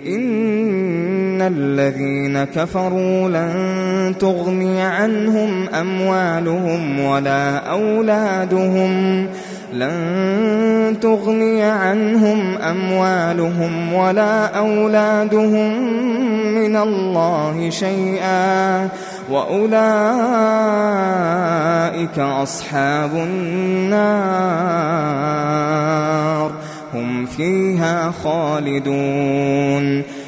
إن الذين كفروا لن تغني عنهم أموالهم ولا أولادهم من الله شيئا وأولئك أصحاب النار هم فيها خالدون